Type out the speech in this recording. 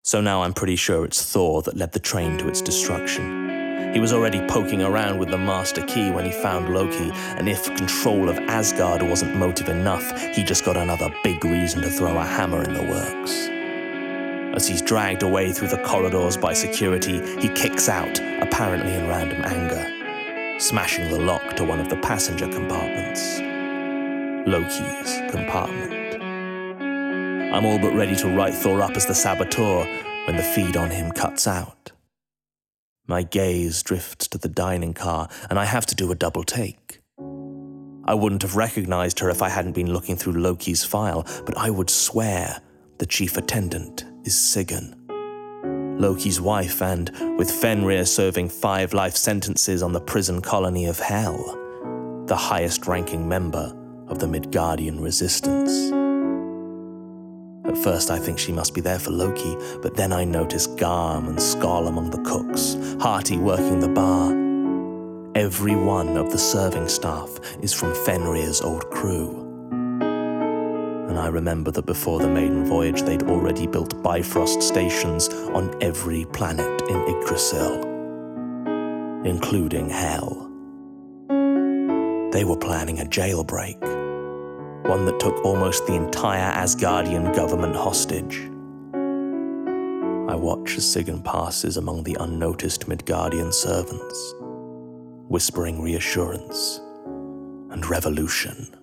So now I'm pretty sure it's Thor that led the train to its destruction. He was already poking around with the Master Key when he found Loki, and if control of Asgard wasn't motive enough, he just got another big reason to throw a hammer in the works. As he's dragged away through the corridors by security, he kicks out, apparently in random anger, smashing the lock to one of the passenger compartments. Loki's compartment. I'm all but ready to write Thor up as the saboteur when the feed on him cuts out. My gaze drifts to the dining car, and I have to do a double take. I wouldn't have recognized her if I hadn't been looking through Loki's file, but I would swear the chief attendant is Sigyn, Loki's wife, and with Fenrir serving 5 life sentences on the prison colony of Hell, the highest-ranking member of the Midgardian resistance. At first I think she must be there for Loki, but then I notice Garm and Skoll among the cooks, Hati working the bar. Every one of the serving staff is from Fenrir's old crew. And I remember that before the maiden voyage they'd already built Bifrost stations on every planet in Yggdrasil, including Hell. They were planning a jailbreak, one that took almost the entire Asgardian government hostage. I watch as Sigyn passes among the unnoticed Midgardian servants, whispering reassurance and revolution.